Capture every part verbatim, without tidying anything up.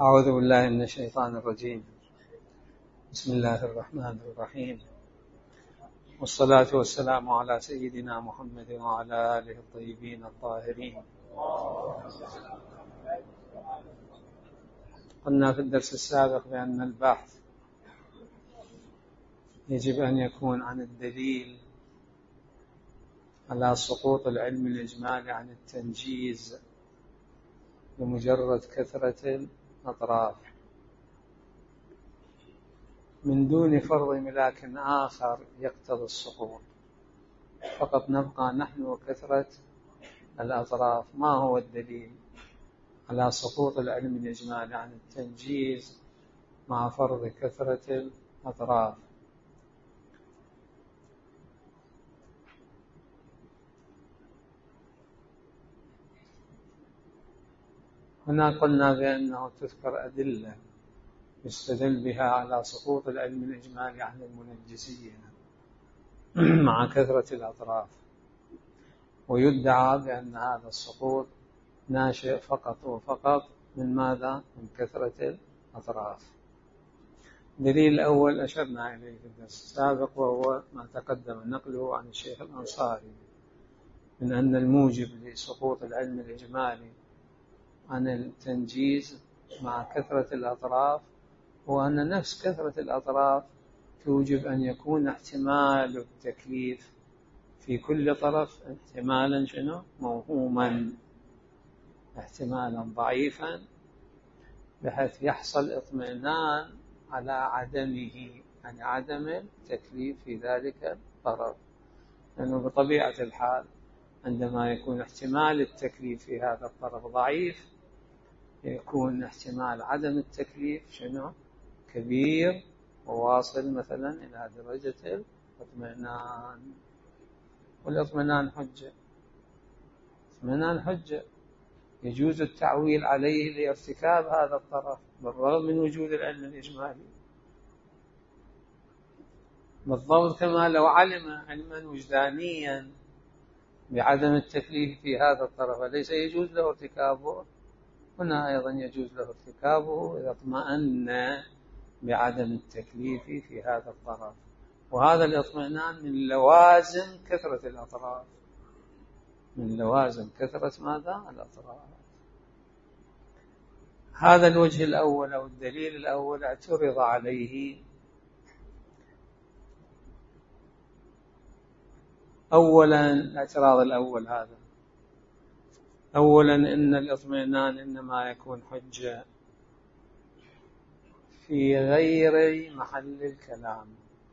أعوذ بالله من الشيطان الرجيم. بسم الله الرحمن الرحيم، والصلاة والسلام على سيدنا محمد وعلى آله الطيبين الطاهرين. قلنا في الدرس السابق بأن البحث يجب أن يكون عن الدليل على سقوط العلم الإجمالي عن التنجيز بمجرد كثرة الأطراف من دون فرض ملاك آخر يقتضي السقوط، فقط نبقى نحن وكثرة الأطراف. ما هو الدليل على سقوط العلم الإجمالي عن التنجيز مع فرض كثرة الأطراف؟ هنا قلنا بأنه تذكر أدلة يستدل بها على سقوط العلم الإجمالي عن المنجزين مع كثرة الأطراف، ويدعى بأن هذا السقوط ناشئ فقط وفقط من ماذا؟ من كثرة الأطراف. الدليل الأول أشرنا إليه في الدرس السابق، وهو ما تقدم نقله عن الشيخ الأنصاري من أن الموجب لسقوط العلم الإجمالي عن التنجيز مع كثرة الأطراف هو أن نفس كثرة الأطراف توجب أن يكون احتمال التكليف في كل طرف احتمالا شنو؟ موهوما، احتمالا ضعيفا، بحيث يحصل اطمئنان على عدمه، يعني عدم التكليف في ذلك الطرف. لأنه بطبيعة الحال عندما يكون احتمال التكليف في هذا الطرف ضعيف، يكون احتمال عدم التكليف شنو؟ كبير، وواصل مثلا إلى درجة الاطمئنان. والاطمئنان حجة، اطمئنان حجة يجوز التعويل عليه لارتكاب هذا الطرف بالرغم من وجود العلم الإجمالي، بالضبط كما لو علم علما وجدانيا بعدم التكليف في هذا الطرف ليس يجوز له ارتكابه. هنا أيضا يجوز له ارتكابه إذا اطمأن بعدم التكليف في هذا الطرف، وهذا الاطمئنان من لوازم كثرة الأطراف، من لوازم كثرة ماذا؟ الأطراف. هذا الوجه الأول أو الدليل الأول اعترض عليه. أولا الاعتراض الأول هذا، أولا إن الاطمئنان إنما يكون حجة في غير محل الكلام.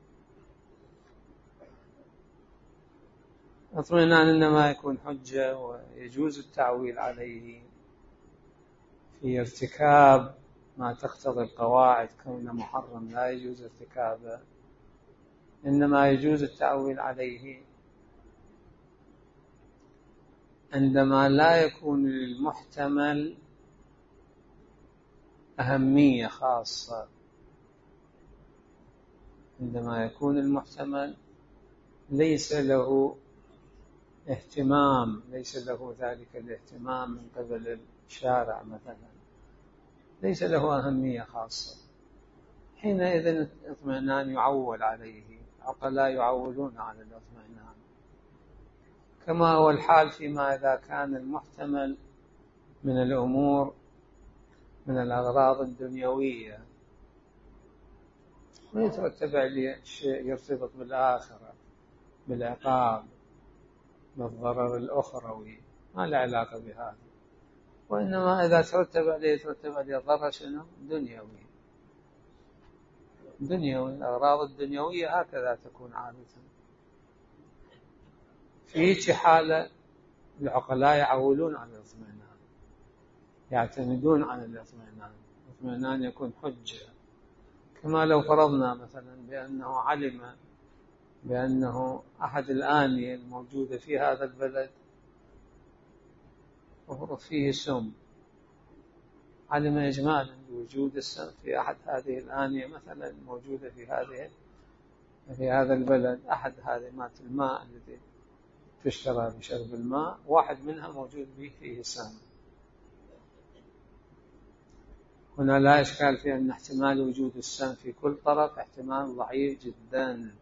الاطمئنان إنما يكون حجة ويجوز التعويل عليه في ارتكاب ما تقتضي القواعد كون محرم لا يجوز ارتكابه، إنما يجوز التعويل عليه عندما لا يكون للمحتمل أهمية خاصة، عندما يكون المحتمل ليس له اهتمام، ليس له ذلك الاهتمام من قبل الشارع مثلا، ليس له أهمية خاصة، حينئذ الاطمئنان يعول عليه. عقلاء يعولون على الاطمئنان، كما هو الحال فيما إذا كان المحتمل من الأمور من الأغراض الدنيوية ويترتب عليه شيء يرتبط بالآخرة، بالعقاب، بالضرر الأخروي، ما له علاقة بهذا. وإنما إذا ترتب عليه ترتب عليه ضرر شنو؟ دنيوي، دنيوي. الأغراض الدنيوية هكذا تكون عادة. في حالة العقلاء يعولون على الاطمئنان، يعتمدون على الاطمئنان، الاطمئنان يكون حجة. كما لو فرضنا مثلا بأنه علم بأنه أحد الآنية الموجودة في هذا البلد فيه سم، علم إجمالا بوجود السم في أحد هذه الآنية مثلا موجودة في هذه في هذا البلد، أحد هذه الماء التي تشترى بشرب الماء، واحد منها موجود به فيه سم. هنا لا إشكال في أن احتمال وجود السم في كل طرف احتمال ضعيف جدا،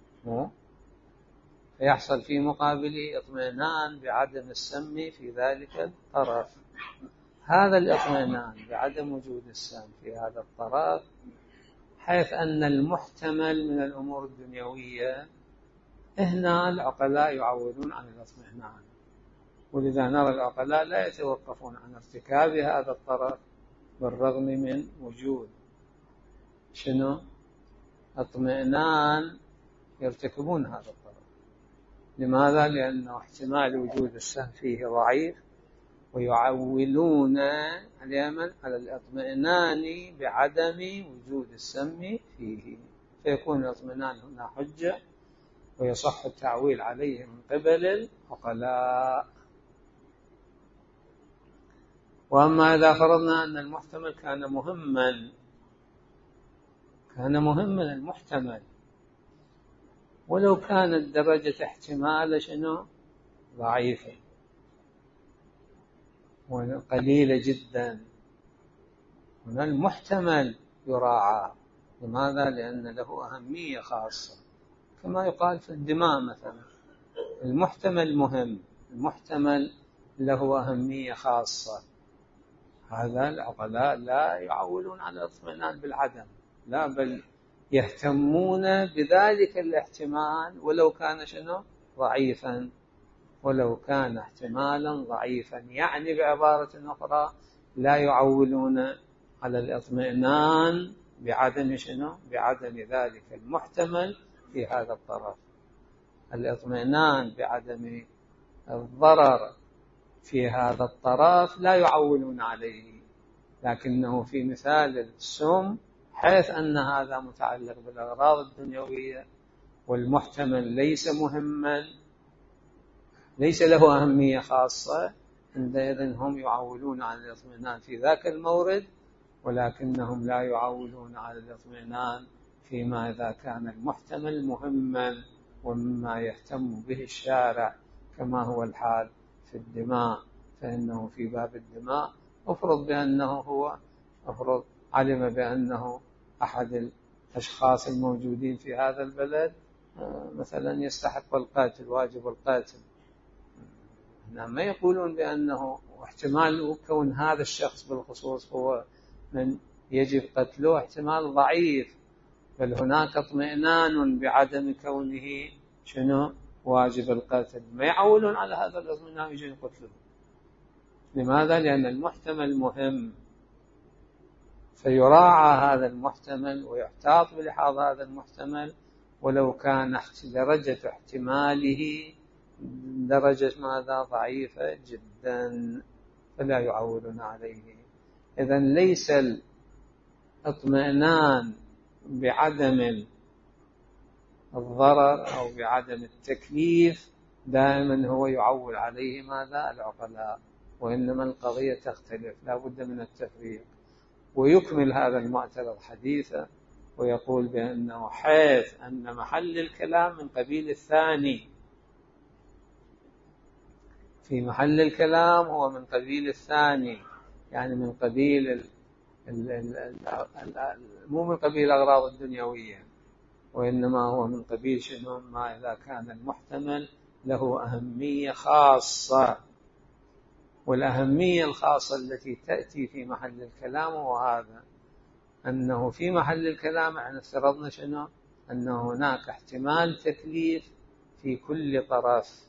فيحصل في مقابله اطمئنان بعدم السم في ذلك الطرف. هذا الاطمئنان بعدم وجود السم في هذا الطرف حيث أن المحتمل من الأمور الدنيوية، هنا العقلاء يعولون عن الاطمئنان، ولذا نرى العقلاء لا يتوقفون عن ارتكاب هذا الطرف بالرغم من وجود شنو اطمئنان، يرتكبون هذا الطرف. لماذا؟ لأنه احتمال وجود السهم فيه ضعيف، ويعولون اليمن على الاطمئنان بعدم وجود السم فيه، فيكون الاطمئنان هنا حجة ويصح التعويل عليه من قبل العقلاء. وأما إذا فرضنا أن المحتمل كان مهما كان مهما المحتمل ولو كانت درجة احتمال شنو ضعيفة وقليلة جدا، هنا المحتمل يراعى. لماذا؟ لأن له أهمية خاصة، كما يقال في الدماء مثلا، المحتمل مهم، المحتمل له أهمية خاصة. هذا العقلاء لا يعولون على الاطمئنان بالعدم، لا، بل يهتمون بذلك الاحتمال ولو كان شنو ضعيفا، ولو كان احتمالا ضعيفا، يعني بعبارة أخرى لا يعولون على الاطمئنان بعدم شنو بعدم ذلك المحتمل في هذا الطرف. الاطمئنان بعدم الضرر في هذا الطرف لا يعولون عليه، لكنه في مثال السم حيث أن هذا متعلق بالأغراض الدنيوية والمحتمل ليس مهما، ليس له أهمية خاصة، عندئذ هم يعولون على الاطمئنان في ذاك المورد، ولكنهم لا يعولون على الاطمئنان فيما إذا كان المحتمل مهما ومما يهتم به الشارع، كما هو الحال في الدماء. فإنه في باب الدماء أفرض بأنه هو أفرض علم بأنه أحد الأشخاص الموجودين في هذا البلد مثلا يستحق القتل، واجب القتل، ما يقولون بأنه احتمال كون هذا الشخص بالخصوص هو من يجب قتله احتمال ضعيف، بل هناك اطمئنان بعدم كونه شنو واجب القتل، ما يعولون على هذا الاطمئنان يجب قتله. لماذا؟ لأن المحتمل مهم، فيراعى هذا المحتمل ويحتاط بلحاظ هذا المحتمل، ولو كان درجة احتماله درجة ماذا ضعيفة جدا، فلا يعولون عليه. إذن ليس الاطمئنان بعدم الضرر أو بعدم التكليف دائما هو يعول عليه ماذا العقلاء، وإنما القضية تختلف، لا بد من التفريق. ويكمل هذا المعترض حديثا ويقول بأنه حيث أن محل الكلام من قبيل الثاني، في محل الكلام هو من قبيل الثاني، يعني من قبيل ال ال ال ال مو من قبيل الأغراض الدنيوية، وإنما هو من قبيل شنو ما إذا كان المحتمل له أهمية خاصة. والأهمية الخاصة التي تأتي في محل الكلام هو هذا، أنه في محل الكلام احنا افترضنا شنو أنه هناك احتمال تكليف في كل طرف.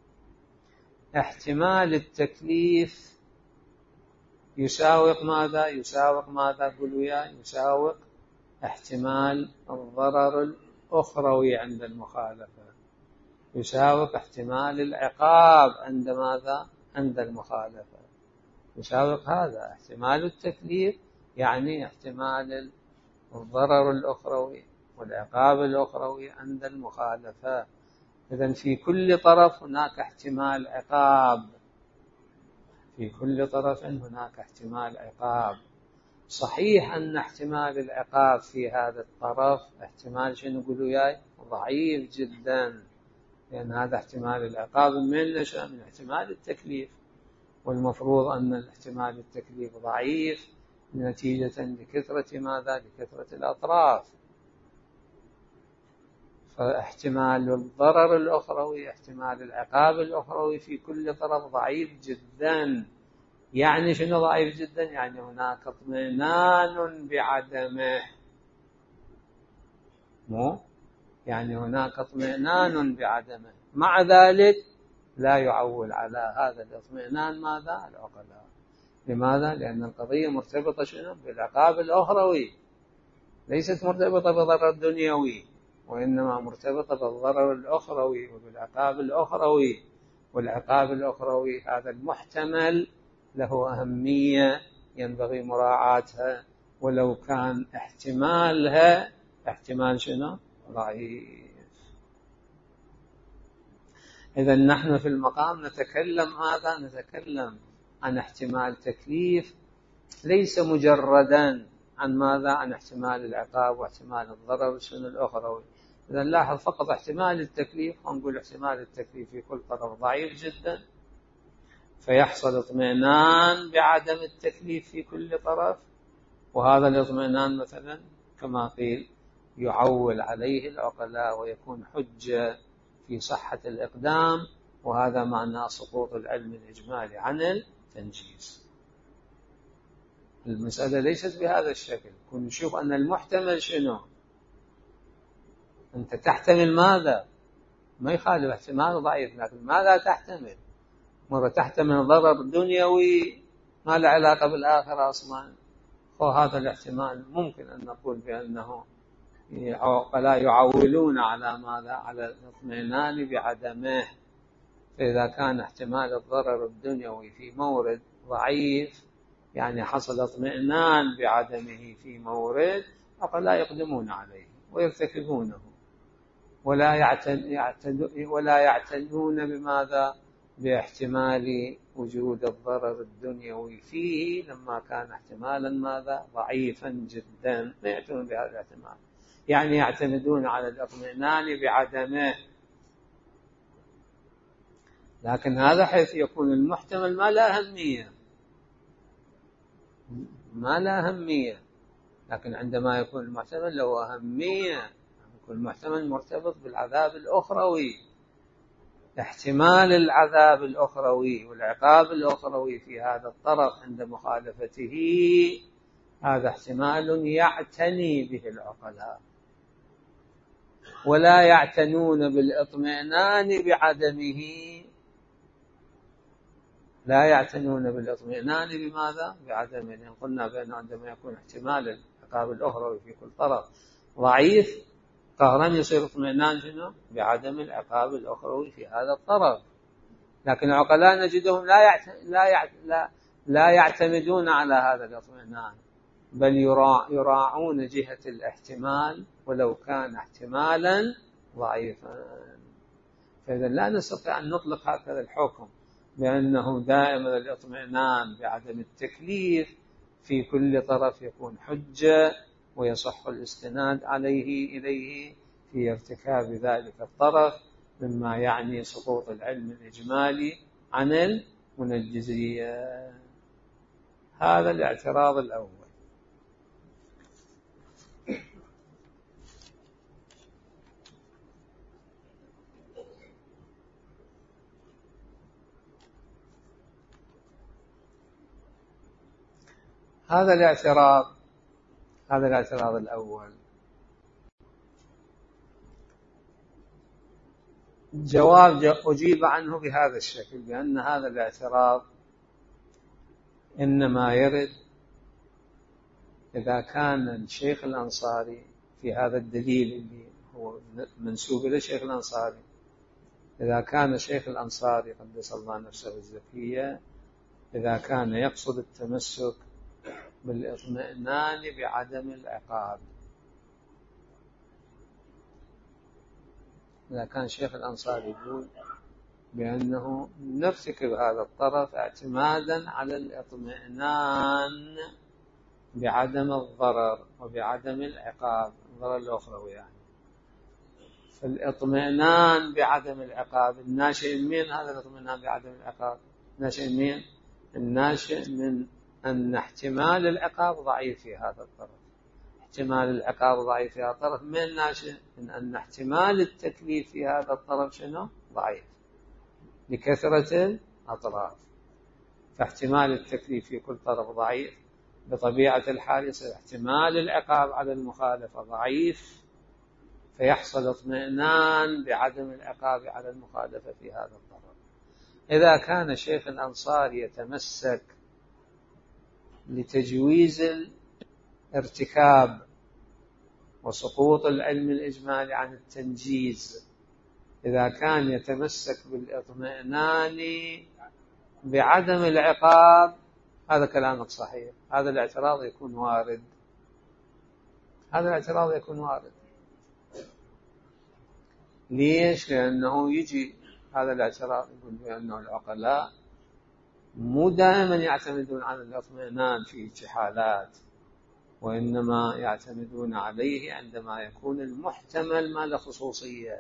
احتمال التكليف يساوق ماذا؟ يساوق ماذا؟ قولوا يا يساوق احتمال الضرر الأخروي عند المخالفة، يساوق احتمال العقاب عند ماذا؟ عند المخالفة، يساوق هذا احتمال التكليف، يعني احتمال الضرر الأخروي والعقاب الأخروي عند المخالفة. إذن في كل طرف هناك احتمال عقاب، في كل طرف هناك احتمال عقاب. صحيح أن احتمال العقاب في هذا الطرف احتمال شنو نقولوا ياي ضعيف جدا، لأن هذا احتمال العقاب من نشأ من احتمال التكليف، والمفروض أن الاحتمال التكليف ضعيف نتيجة لكثرة ماذا؟ لكثرة الأطراف. فاحتمال الضرر الأخروي، احتمال العقاب الأخروي في كل طرف ضعيف جدا. يعني شنو ضعيف جدا؟ يعني هناك اطمئنان بعدمه، مو يعني هناك اطمئنان بعدمه، مع ذلك لا يعول على هذا الاطمئنان ماذا؟ العقلاء. لماذا؟ لأن القضية مرتبطة شنو؟ بالعقاب الأخروي، ليست مرتبطة بالضرر الدنيوي، وإنما مرتبطة بالضرر الأخروي وبالعقاب الأخروي. والعقاب الأخروي هذا المحتمل له أهمية ينبغي مراعاتها، ولو كان احتمالها احتمال شنو؟ ضعيف. إذا نحن في المقام نتكلم هذا نتكلم عن احتمال تكليف، ليس مجردا عن ماذا؟ عن احتمال العقاب واحتمال الضرر شنو الأخروي. إذا نلاحظ فقط احتمال التكليف، ونقول احتمال التكليف في كل طرف ضعيف جدا، فيحصل اطمئنان بعدم التكليف في كل طرف، وهذا الاطمئنان مثلا كما قيل يعول عليه العقلاء ويكون حجة في صحة الإقدام، وهذا معنى سقوط العلم الإجمالي عن التنجيز. المسألة ليست بهذا الشكل. كن نشوف أن المحتمل شنو؟ أنت تحتمل ماذا؟ ما يخالف احتمال ضعيف، لكن ماذا تحتمل؟ مرة تحتمل ضرر دنيوي ما له علاقة بالآخرة أصلا، وهذا الاحتمال ممكن أن نقول بأنه لا يعولون على ماذا؟ على الاطمئنان بعدمه. فإذا كان احتمال الضرر الدنيوي في مورد ضعيف، يعني حصل اطمئنان بعدمه في مورد، فلا يقدمون عليه ويرتكبونه، ولا يعتد ولا يعتدون بماذا؟ باحتمال وجود الضرر الدنيوي فيه، لما كان احتمالا ماذا؟ ضعيفا جدا، ما يعتنون بهذا الاحتمال، يعني يعتمدون على الاطمئنان بعدمه. لكن هذا حيث يكون المحتمل ما لا أهمية، ما لا أهمية، لكن عندما يكون المحتمل له أهمية، يكون المحتمل مرتبط بالعذاب الأخروي، احتمال العذاب الأخروي والعقاب الأخروي في هذا الطرف عند مخالفته، هذا احتمال يعتني به العقلاء، ولا يعتنون بالاطمئنان بعدمه. لا يعتنون بالاطمئنان بماذا؟ بعدمه. لأن قلنا بأنه عندما يكون احتمال العقاب الأخروي في كل طرف ضعيف، قهرا يصير اطمئنان شنو؟ بعدم العقاب الأخروي في هذا الطرف. لكن العقلاء نجدهم لا يعت... لا, يعت... لا لا يعتمدون على هذا الاطمئنان، بل يراع... يراعون جهة الاحتمال ولو كان احتمالا ضعيفا. فإذا لا نستطيع أن نطلق هكذا الحكم بأنه دائما الاطمئنان بعدم التكليف في كل طرف يكون حجة ويصح الاستناد عليه إليه في ارتكاب ذلك الطرف، مما يعني سقوط العلم الإجمالي عن المنجزية. هذا الاعتراض الأول. هذا الاعتراض هذا الاعتراض الأول جواب أجيب عنه بهذا الشكل، بأن هذا الاعتراض إنما يرد إذا كان الشيخ الأنصاري في هذا الدليل اللي هو منسوب إلى الشيخ الأنصاري، إذا كان الشيخ الأنصاري قدس الله نفسه الزكية إذا كان يقصد التمسك بالاطمئنان بعدم العقاب، إذا كان شيخ الأنصاري يقول بأنه نرتكب هذا الطرف اعتمادا على الاطمئنان بعدم الضرر وبعدم العقاب، الضرر الأخروي يعني. فالاطمئنان بعدم العقاب الناشئ من هذا الاطمئنان بعدم العقاب، ناشئ من الناشئ من أن احتمال العقاب ضعيف في هذا الطرف. احتمال العقاب ضعيف في هذا الطرف من ناشئ من أن احتمال التكليف في هذا الطرف شنو؟ ضعيف لكثرة الأطراف. فاحتمال التكليف في كل طرف ضعيف، بطبيعة الحال يصير احتمال العقاب على المخالفة ضعيف، فيحصل اطمئنان بعدم العقاب على المخالفة في هذا الطرف. إذا كان شيخ الأنصار يتمسك لتجويز الارتكاب وسقوط العلم الإجمالي عن التنجيز، إذا كان يتمسك بالاطمئنان بعدم العقاب، هذا كلامك صحيح، هذا الاعتراض يكون وارد، هذا الاعتراض يكون وارد. ليش؟ لأنه يجي هذا الاعتراض يقول بأنه العقلاء مو دائما يعتمدون على الاطمئنان في حالات، وإنما يعتمدون عليه عندما يكون المحتمل ما له خصوصية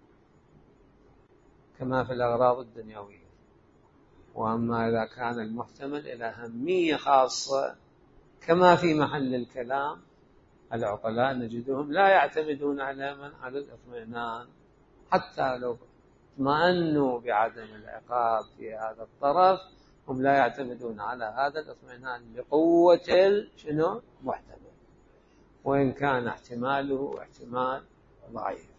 كما في الأغراض الدنيوية. وأما إذا كان المحتمل إلى أهمية خاصة كما في محل الكلام، العقلاء نجدهم لا يعتمدون على من على الاطمئنان، حتى لو اطمأنوا بعدم العقاب في هذا الطرف هم لا يعتمدون على هذا الاطمئنان لقوة شنو محتمل، وإن كان احتماله احتمال ضعيف.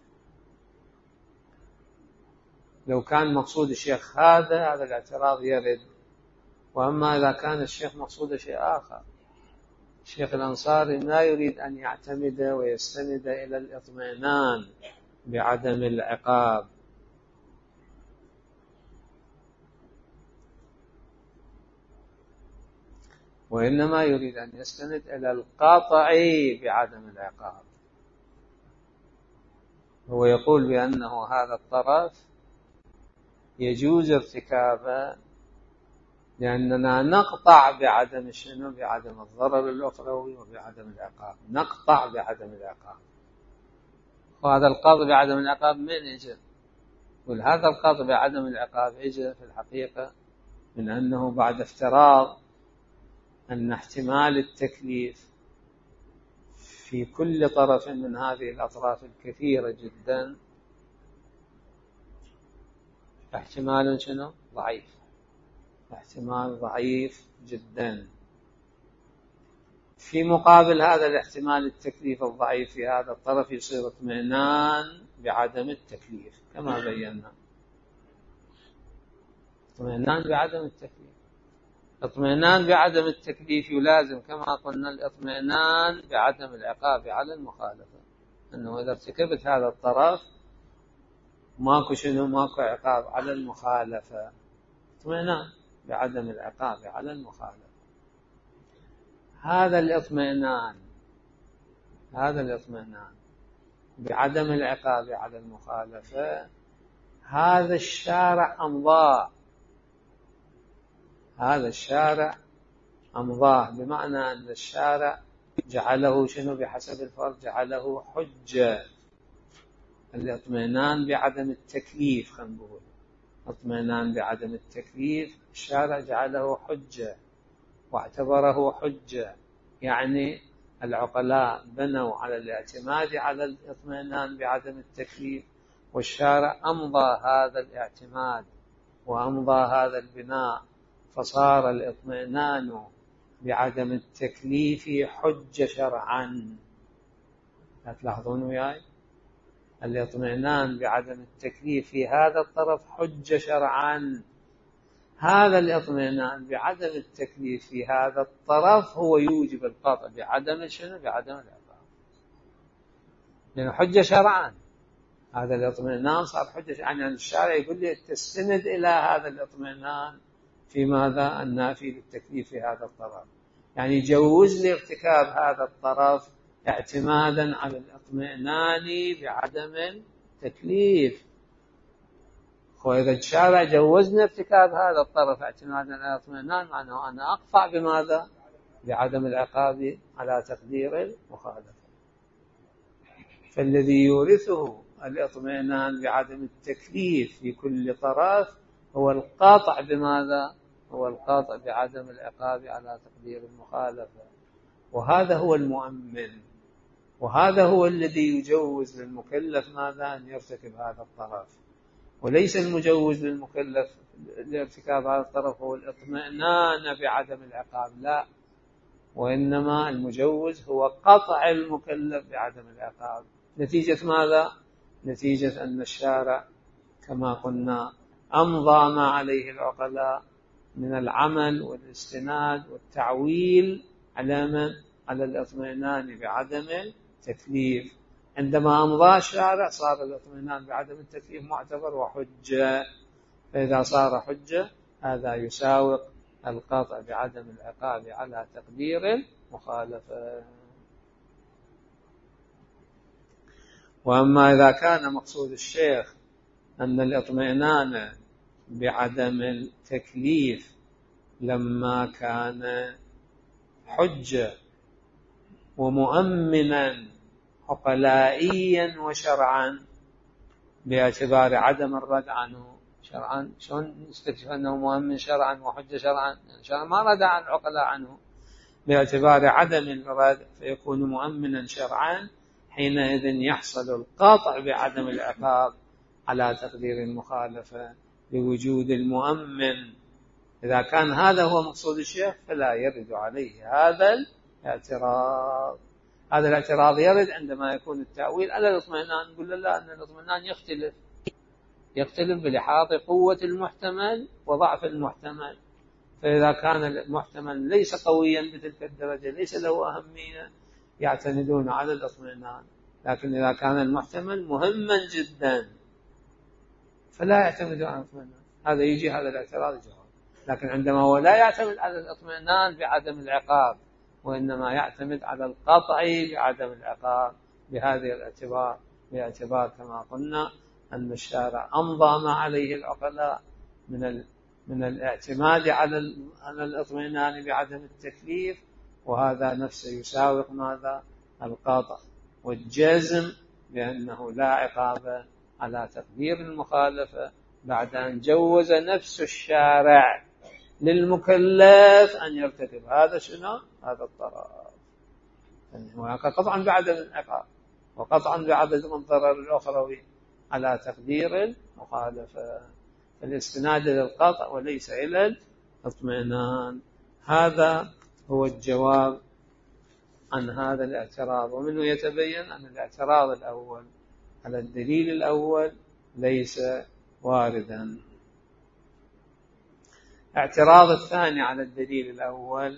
لو كان مقصود الشيخ هذا هذا الاعتراض يرد. وأما إذا كان الشيخ مقصود شيء آخر، الشيخ الأنصاري لا يريد أن يعتمد ويستند إلى الاطمئنان بعدم العقاب، وإنما يريد أن يستند إلى القطع بعدم العقاب. هو يقول بأنه هذا الطرف يجوز ارتكابه لأننا نقطع بعدم شنو؟ بعدم الضرر الأخروي وبعدم العقاب، نقطع بعدم العقاب. وهذا القطع بعدم العقاب من إجل؟ يقول هذا القطع بعدم العقاب إجل في الحقيقة من أنه بعد افتراض أن احتمال التكليف في كل طرف من هذه الأطراف الكثيرة جدا احتمال شنو؟ ضعيف، احتمال ضعيف جدا. في مقابل هذا الاحتمال التكليف الضعيف في هذا الطرف يصير اطمئنان بعدم التكليف كما بينا، اطمئنان بعدم التكليف. اطمئنان بعدم التكليف يلازم كما قلنا الاطمئنان بعدم العقاب على المخالفة، أنه إذا ارتكبت هذا الطرف ماكو شنو؟ ماكو عقاب على المخالفة، اطمئنان بعدم العقاب على المخالفة. هذا الاطمئنان هذا الاطمئنان بعدم العقاب على المخالفة هذا الشارع أمضاه، هذا الشارع أمضاه، بمعنى أن الشارع جعله شنو؟ بحسب الفرد جعله حجة. الاطمئنان بعدم التكليف، خلينا نقول اطمئنان بعدم التكليف، الشارع جعله حجة واعتبره حجة، يعني العقلاء بنوا على الاعتماد على الاطمئنان بعدم التكليف، والشارع أمضى هذا الاعتماد وأمضى هذا البناء، فصار الاطمئنان بعدم التكليف حجة شرعا. لا تلاحظون وياي؟ الاطمئنان بعدم التكليف في هذا الطرف حجة شرعا. هذا الاطمئنان بعدم التكليف في هذا الطرف هو يوجب القطع بعدم شنو؟ بعدم العقاب، لأنه حجة شرعا. هذا الاطمئنان صار حجة شرعا، يعني الشارع يقول لي تستند إلى هذا الاطمئنان في ماذا؟ النافي للتكليف في هذا الطرف، يعني يجوز لي ارتكاب هذا الطرف اعتمادا على الاطمئنان بعدم التكليف. وإذا الشارع جوزنا ارتكاب هذا الطرف اعتمادا على الاطمئنان معناه أنا أقطع بماذا؟ بعدم العقاب على تقدير المخالفة. فالذي يورثه الاطمئنان بعدم التكليف في كل طرف هو القاطع بماذا؟ هو القطع بعدم العقاب على تقدير المخالفة، وهذا هو المؤمن، وهذا هو الذي يجوز للمكلف ماذا؟ أن يرتكب هذا الطرف، وليس المجوز للمكلف لارتكاب هذا الطرف هو الاطمئنان بعدم العقاب، لا، وإنما المجوز هو قطع المكلف بعدم العقاب. نتيجة ماذا؟ نتيجة أن الشارع كما قلنا أمضى ما عليه العقلاء من العمل والاستناد والتعويل على من؟ على الاطمئنان بعدم التكليف. عندما أمضى الشارع صار الاطمئنان بعدم التكليف معتبر وحجة، فإذا صار حجة هذا يساوق القطع بعدم العقاب على تقدير المخالفة. وأما إذا كان مقصود الشيخ أن الاطمئنان بعدم التكليف لما كان حجة ومؤمنا عقلائيا وشرعا باعتبار عدم الرد عنه شرعا، شلون نستكشف أنه مؤمن شرعا وحجة شرعا؟ شرعا ما رد عن العقلاء عنه، باعتبار عدم الرد فيكون مؤمنا شرعا، حينئذ يحصل القطع بعدم العقاب على تقدير المخالفة لوجود المؤمن. إذا كان هذا هو مقصود الشيخ فلا يرد عليه هذا الاعتراض. هذا الاعتراض يرد عندما يكون التأويل على الاطمئنان، نقول له لا، أن الاطمئنان يختلف يختلف بلحاظ قوة المحتمل وضعف المحتمل، فإذا كان المحتمل ليس قويا بتلك الدرجة ليس له أهمية يعتمدون على الاطمئنان، لكن إذا كان المحتمل مهما جدا فلا يعتمدون على الاطمئنان. هذا يجي هذا الاعتراض جواب. لكن عندما هو لا يعتمد على الاطمئنان بعدم العقاب وإنما يعتمد على القطع بعدم العقاب، بهذه الاعتبار باعتبار كما قلنا أن الشارع أمضى ما عليه العقلاء من من الاعتماد على على الاطمئنان بعدم التكليف، وهذا نفسه يساوق ماذا؟ القطع والجزم بأنه لا عقاب على تقدير المخالفة، بعد أن جوز نفس الشارع للمكلف أن يرتكب هذا شنو؟ هذا الضرر. هناك قطعا بعدم العقاب وقطعا بعدم الضرر الأخروي على تقدير المخالفة، الاستناد إلى القطع وليس إلى الاطمئنان. هذا هو الجواب عن هذا الاعتراض. ومنه يتبين أن الاعتراض الأول على الدليل الأول ليس واردا. اعتراض الثاني على الدليل الأول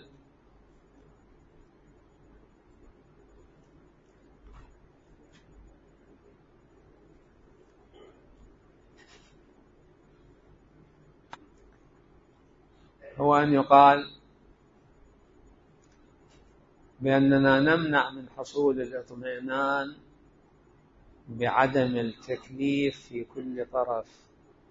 هو أن يقال بأننا نمنع من حصول الاطمئنان بعدم التكليف في كل طرف.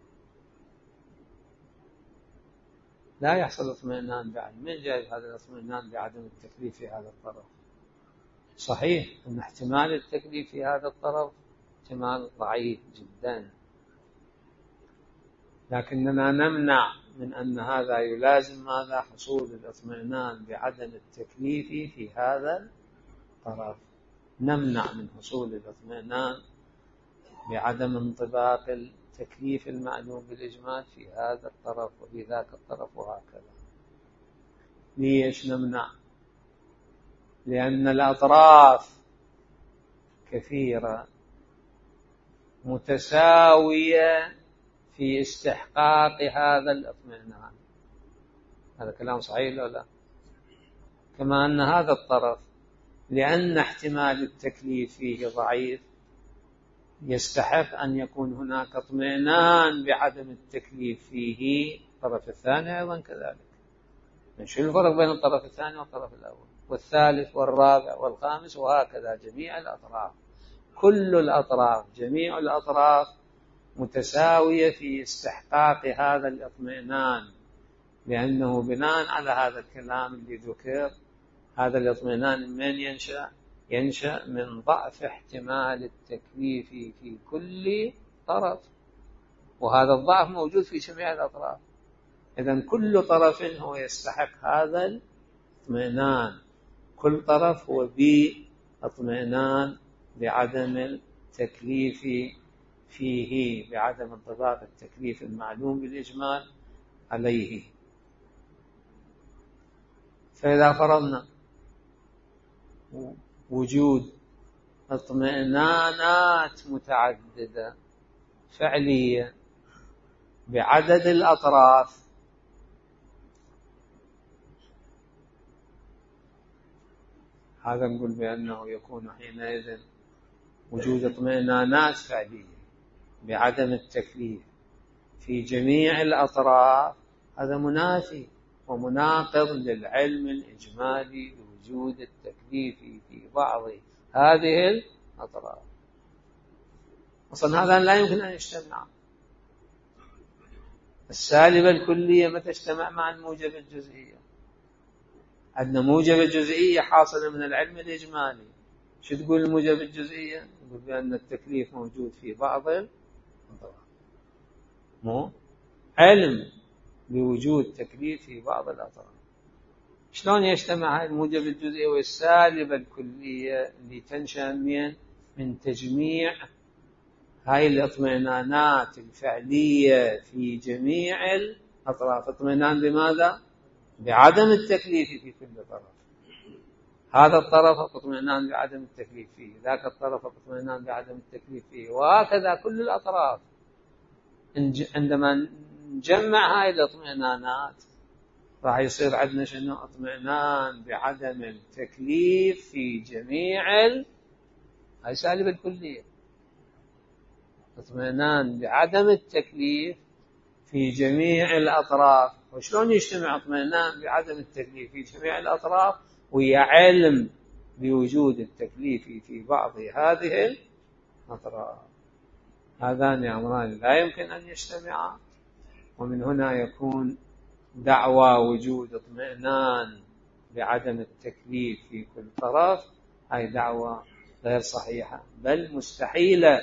لا يحصل اطمئنان بعد. من جاء هذا الاطمئنان بعدم التكليف في هذا الطرف؟ صحيح أن احتمال التكليف في هذا الطرف احتمال ضعيف جدا، لكننا نمنع من أن هذا يلازم ماذا؟ حصول الاطمئنان بعدم التكليف في هذا الطرف. نمنع من حصول الاطمئنان بعدم انطباق التكليف المعلوم بالإجمال في هذا الطرف وفي ذاك الطرف وهكذا. ليش نمنع؟ لأن الأطراف كثيرة متساوية في استحقاق هذا الاطمئنان. هذا كلام صحيح ولا لا؟ كما أن هذا الطرف لأن احتمال التكليف فيه ضعيف يستحق أن يكون هناك اطمئنان بعدم التكليف فيه. الطرف الثاني أيضا كذلك. شو الفرق بين الطرف الثاني والطرف الأول والثالث والرابع والخامس وهكذا؟ جميع الأطراف، كل الأطراف، جميع الأطراف متساوية في استحقاق هذا الاطمئنان، لأنه بناء على هذا الكلام اللي ذكر هذا الاطمئنان من ينشأ؟ ينشأ من ضعف احتمال التكليف في كل طرف، وهذا الضعف موجود في جميع الأطراف. إذن كل طرف هو يستحق هذا الاطمئنان، كل طرف هو باطمئنان بعدم التكليف فيه، بعدم انطباق التكليف المعلوم بالإجمال عليه. فإذا فرضنا وجود اطمئنانات متعددة فعلية بعدد الأطراف، هذا نقول بأنه يكون حينئذ وجود اطمئنانات فعلية بعدم التكليف في جميع الأطراف، هذا منافي ومناقض للعلم الإجمالي بوجود التكليف في بعض هذه الأطراف. أصلا هذا لا يمكن أن يجتمع. السالبة الكلية متى اجتمع مع الموجب الجزئية؟ عندنا موجب الجزئية حاصلة من العلم الإجمالي. شو تقول الموجب الجزئية؟ تقول بأن التكليف موجود في بعض الأطراف، مو علم بوجود تكليف في بعض الأطراف. شلون يجتمع الموجب الجزئي والسالبة الكلية اللي تنشأ من من تجميع هاي الاطمئنانات الفعلية في جميع الأطراف؟ اطمئنان بماذا؟ بعدم التكليف في كل طرف. هذا الطرف اطمئنان بعدم التكليف فيه، ذاك الطرف اطمئنان بعدم التكليف فيه، وهكذا كل الأطراف. عندما نجمع هاي الاطمئنانات راح يصير عندنا شنو؟ اطمئنان بعدم التكليف في جميع ال... هاي سالبة الكلية، اطمئنان بعدم التكليف في جميع الأطراف. وشلون يجتمع اطمئنان بعدم التكليف في جميع الأطراف وهي علم بوجود التكليف في بعض هذه الأطراف؟ هذان أمران لا يمكن أن يجتمعا، ومن هنا يكون دعوى وجود اطمئنان بعدم التكليف في كل طرف هاي دعوى غير صحيحة بل مستحيلة،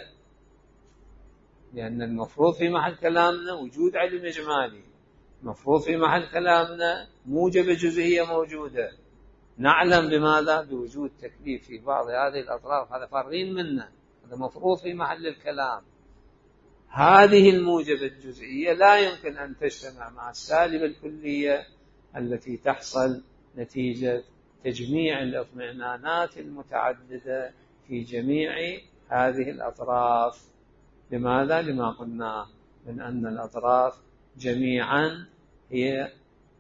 لأن المفروض في محل كلامنا وجود علم إجمالي، المفروض في محل كلامنا موجب جزئية موجودة، نعلم بماذا؟ بوجود تكليف في بعض هذه الأطراف، هذا فارغين منه، هذا مفروض في محل الكلام. هذه الموجبة الجزئية لا يمكن أن تجتمع مع السالبة الكلية التي تحصل نتيجة تجميع الاطمئنانات المتعددة في جميع هذه الأطراف. لماذا؟ لما قلنا من أن الأطراف جميعا هي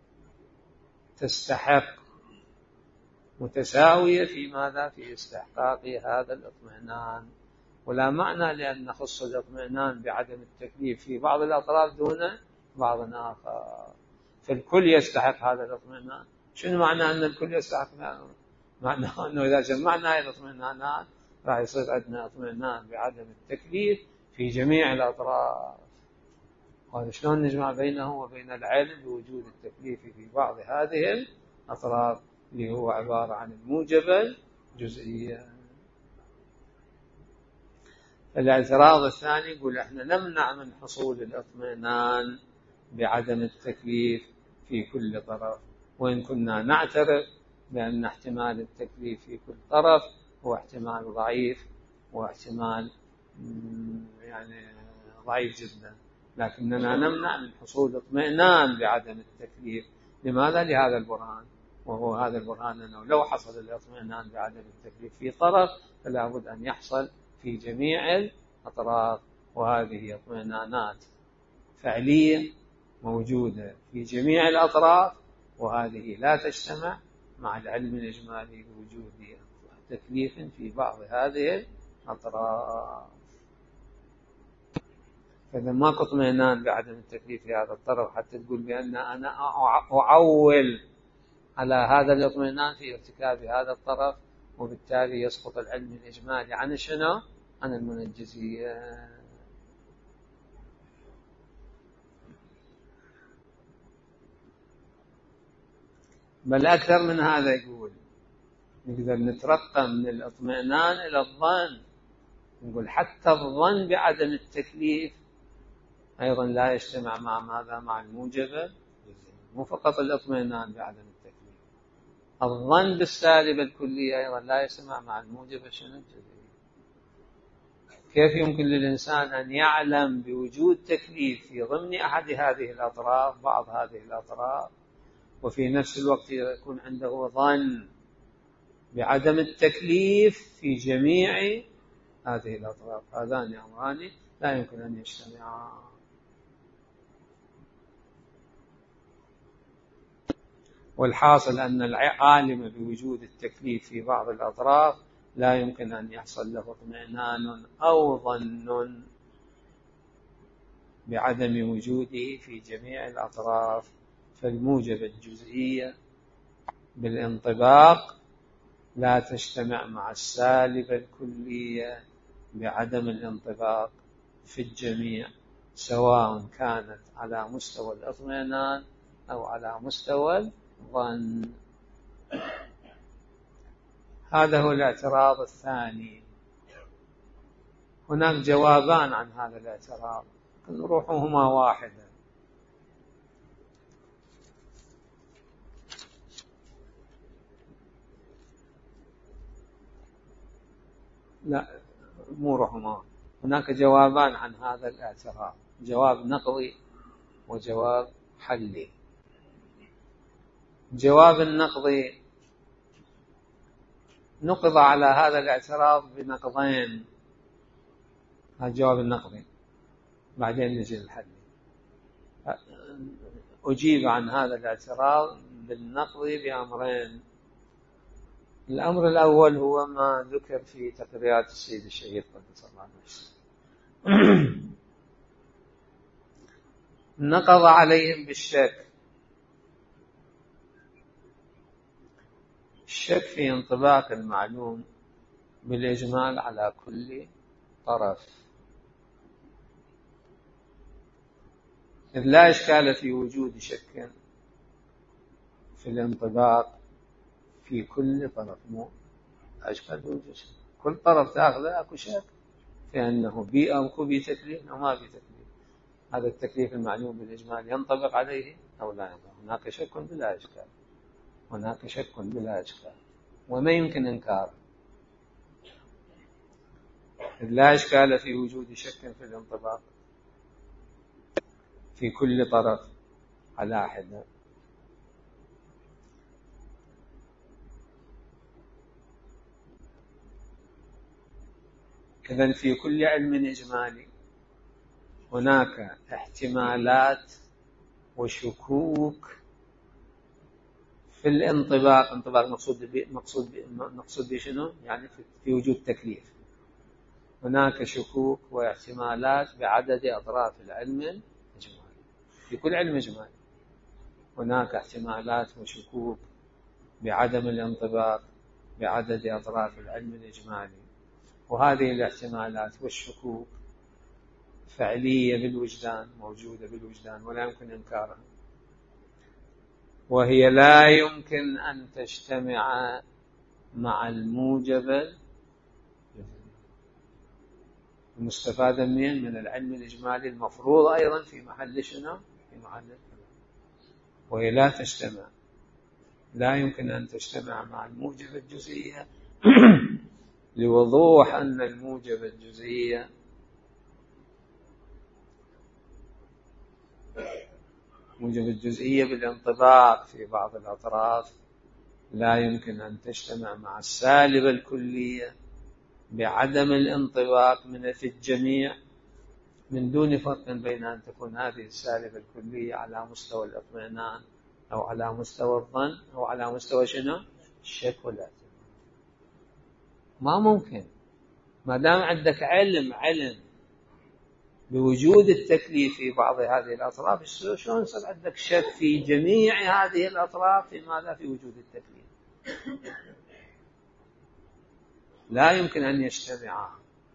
تستحق متساوية في ماذا؟ في استحقاق هذا الاطمئنان، ولا معنى لأن نخص الاطمئنان بعدم التكليف في بعض الأطراف دون بعض آخر. فالكل يستحق هذا الاطمئنان. شنو معنى أن الكل يستحق؟ معنى أنه إذا جمعنا هذه الاطمئنانات راح يصير عندنا اطمئنان بعدم التكليف في جميع الأطراف. قال شلون نجمع بينه وبين العلم بوجود التكليف في بعض هذه الأطراف اللي هو عبارة عن الموجبة الجزئية. الاعتراض الثاني يقول احنا نمنع من حصول الاطمئنان بعدم التكليف في كل طرف، وإن كنا نعترف بأن احتمال التكليف في كل طرف هو احتمال ضعيف واحتمال يعني ضعيف جدا، لكننا نمنع من حصول اطمئنان بعدم التكليف. لماذا؟ لهذا البرهان، وهو هذا البرهان أنه لو حصل الاطمئنان بعدم التكليف في طرف فلا بد أن يحصل في جميع الأطراف، وهذه اطمئنانات فعلية موجودة في جميع الأطراف، وهذه لا تجتمع مع العلم الإجمالي بوجود تكليف في بعض هذه الأطراف. فإذا ما اطمئنان بعدم التكليف في هذا الطرف حتى تقول بأن أنا أعول على هذا الاطمئنان في ارتكاب هذا الطرف، وبالتالي يسقط العلم الإجمالي عن شنو؟ عن المنجزية. بل أكثر من هذا، يقول نقدر نترقى من الاطمئنان إلى الظن، نقول حتى الظن بعدم التكليف أيضا لا يجتمع مع ماذا؟ مع الموجبة مو فقط الاطمئنان بعدم التكليف. الظن بالسالب الكلية أيضا لا يجتمع مع الموجب الجزئي. كيف يمكن للإنسان أن يعلم بوجود تكليف في ضمن أحد هذه الأطراف، بعض هذه الأطراف، وفي نفس الوقت يكون عنده ظن بعدم التكليف في جميع هذه الأطراف؟ هذان أمران لا يمكن أن يجتمعا. والحاصل أن العالم بوجود التكليف في بعض الأطراف لا يمكن أن يحصل له اطمئنان أو ظن بعدم وجوده في جميع الأطراف. فالموجب الجزئية بالانطباق لا تجتمع مع السالب الكلية بعدم الانطباق في الجميع، سواء كانت على مستوى الاطمئنان أو على مستوى الظن. هذا هو الاعتراض الثاني. هناك جوابان عن هذا الاعتراض، روحهما واحدة. لا، مو روحهما. هناك جوابان عن هذا الاعتراض، جواب نقضي وجواب حلي. جواب النقضي نقض على هذا الاعتراض بنقضين. هذا الجواب النقضي، بعدين نجي الحلي. أجيب عن هذا الاعتراض بالنقض بأمرين. الأمر الأول هو ما ذكر في تقريرات السيد الشهيد قدس الله نفسه. نقض عليهم بالشك. الشك في انطباق المعلوم بالإجمال على كل طرف، إذ لا إشكال في وجود شك في الانطباق في كل طرف. مو أشكال في وجود شك، كل طرف تأخذه أكو شك في أنه بي أو كو بي تكليف أو ما بي تكليف. هذا التكليف المعلوم بالإجمال ينطبق عليه أو لا ينطبق. هناك شك بلا إشكال، هناك شك بلا إشكال، وما يمكن إنكاره. لا إشكال في وجود شك في الانطباق في كل طرف على حدة. إذن في كل علم إجمالي هناك احتمالات وشكوك في الانطباق. انطباق مقصود بي مقصود بي مقصود بشنو؟ يعني في وجود تكليف. هناك شكوك واحتمالات بعدد أطراف العلم الإجمالي. في كل علم إجمالي هناك احتمالات وشكوك بعدم الانطباق بعدد أطراف العلم الإجمالي. وهذه الاحتمالات والشكوك فعلية بالوجدان، موجودة بالوجدان ولا يمكن إنكارها، وهي لا يمكن أن تجتمع مع الموجب المستفادة من من العلم الإجمالي المفروض أيضا في محل شنو؟ في محل الكلام. وهي لا تجتمع، لا يمكن أن تجتمع مع الموجب الجزئية لوضوح أن الموجب الجزئية موجب الجزئية بالانطباق في بعض الأطراف لا يمكن أن تجتمع مع السالب الكلية بعدم الانطباق من في الجميع، من دون فرق بين أن تكون هذه السالبة الكلية على مستوى الاطمئنان أو على مستوى الظن أو على مستوى شنو؟ الشك والاعتماد. ما ممكن. ما دام عندك علم علم بوجود التكليف في بعض هذه الأطراف، شلون يصير عندك شك في جميع هذه الأطراف في ماذا؟ في وجود التكليف. لا يمكن أن يجتمعا.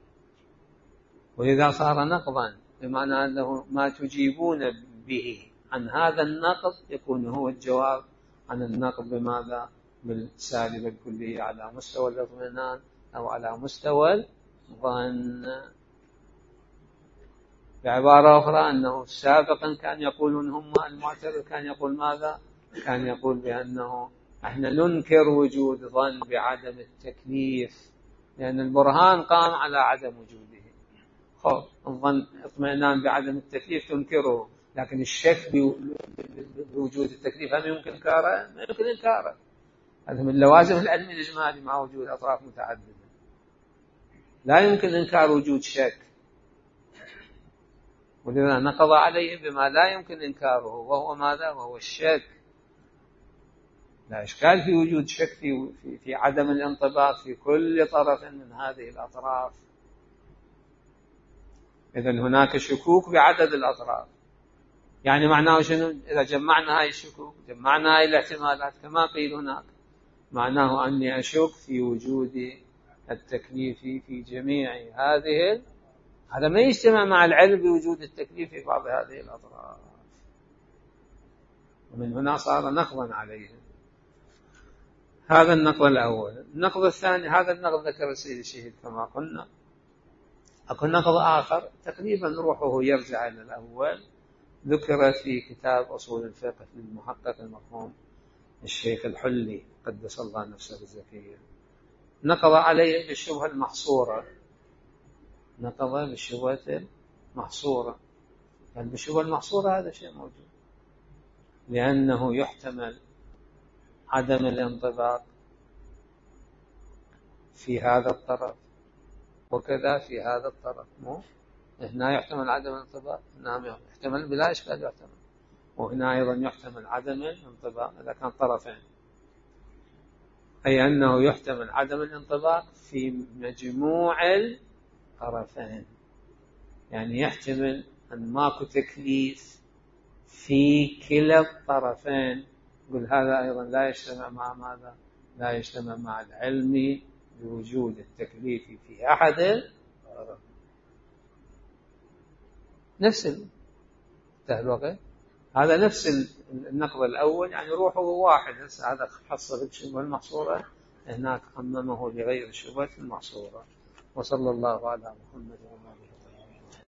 وإذا صار نقضا بمعنى أنه ما تجيبون به عن هذا النقض يكون هو الجواب عن النقض بماذا؟ بالسالبة الكلية على مستوى الاطمئنان أو على مستوى الظن. بعبارة أخرى أنه سابقا كان يقولون هم المعتزلة كان يقول ماذا؟ كان يقول بأنه احنا ننكر وجود ظن بعدم التكليف لأن البرهان قام على عدم وجوده. خب الظن اطمئنان بعدم التكليف تنكره، لكن الشك بوجود التكليف هل يمكن إنكاره؟ ما يمكن إنكاره. هذا من لوازم العلم الإجمالي مع وجود أطراف متعددة. لا يمكن إنكار وجود شك، ولذا نقض عليه بما لا يمكن إنكاره، وهو ماذا؟ وهو الشك. لا إشكال في وجود شك في, في, في عدم الانطباق في كل طرف من هذه الأطراف. إذن هناك شكوك بعدد الأطراف. يعني معناه شنو؟ إذا جمعنا هاي الشكوك جمعنا هاي الاحتمالات كما قيل هناك، معناه أني أشك في وجود التكليف في جميع هذه. هذا ما يجتمع مع العلم بوجود التكليف في بعض هذه الأطراف، ومن هنا صار نقضا عليهم. هذا النقض الأول. النقض الثاني، هذا النقض ذكر السيد الشهيد كما قلنا. أكو نقض آخر تقريبا روحه يرجع إلى الأول، ذكر في كتاب أصول الفقه للمحقق المرحوم الشيخ الحلي قدس الله نفسه الزكية. نقض عليه بالشبهة المحصورة، نقض بالشبهة المحصورة. يعني بالشبهة المحصورة هذا شيء موجود، لأنه يحتمل عدم الانطباق في هذا الطرف وكذا في هذا الطرف. مو هنا يحتمل عدم الانطباق، نعم يحتمل بلا إشكال يحتمل، وهنا أيضا يحتمل عدم الانطباق إذا كان طرفين، أي أنه يحتمل عدم الانطباق في مجموع الطرفين. يعني يحتمل أن ماكو تكليف في كلا الطرفين. يقول هذا أيضا لا يجتمع مع ماذا؟ لا يجتمع مع العلم بوجود التكليف في أحد الطرفين. نفس التهلوكة، هذا نفس النقض الأول، يعني روحه واحد. هذا حصل الشبهة المحصورة، هناك قممه لغير الشبهة المحصورة. وصلى الله على محمد وعلى آله